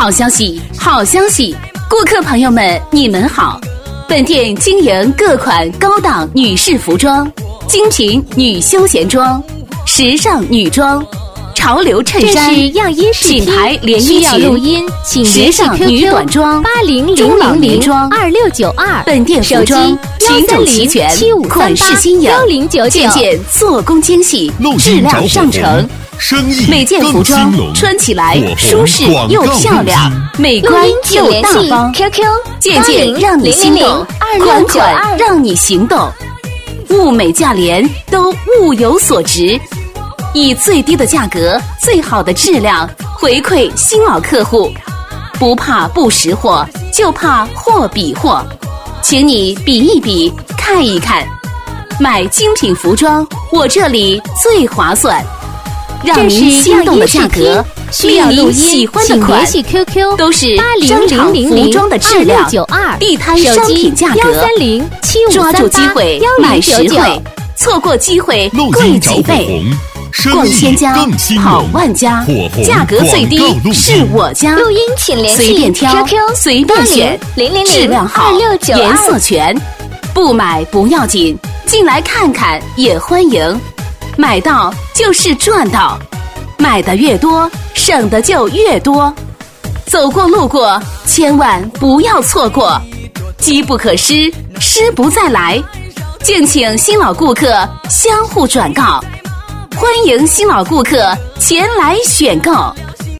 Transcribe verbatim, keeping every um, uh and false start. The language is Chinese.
好消息，好消息！顾客朋友们，你们好！本店经营各款高档女士服装、精品女休闲装、时尚女装、潮流衬衫、 这是样音视频， 品牌连衣需要录裙、 音，请时联系尚女 Q Q 短装、 八零零中老零零年装、 二六九二， 本店服装品种齐全，款式新颖， 幺零九九， 件件做工精细，质量上乘。 生意每件服装穿起来舒适又漂亮，美观又大方， Q Q 件件让你心动，款款让你行动，物美价廉都物有所值，以最低的价格、最好的质量回馈新老客户，不怕不识货，就怕货比货，请你比一比，看一看，买精品服装，我这里最划算。让您心动的价格， 需要录音， 喜欢的款， 请联系 Q Q 都是正常服装的质量，地摊商品价格，抓住机会买实惠，错过机会贵几倍。逛千家跑万家，价格最低是我家。 录音请联系随便挑 Q Q 随便选，质量好，颜色全，不买不要紧，进来看看也欢迎。买到就是赚到，买的越多，省的就越多。走过路过，千万不要错过，机不可失，失不再来。敬请新老顾客相互转告，欢迎新老顾客前来选购。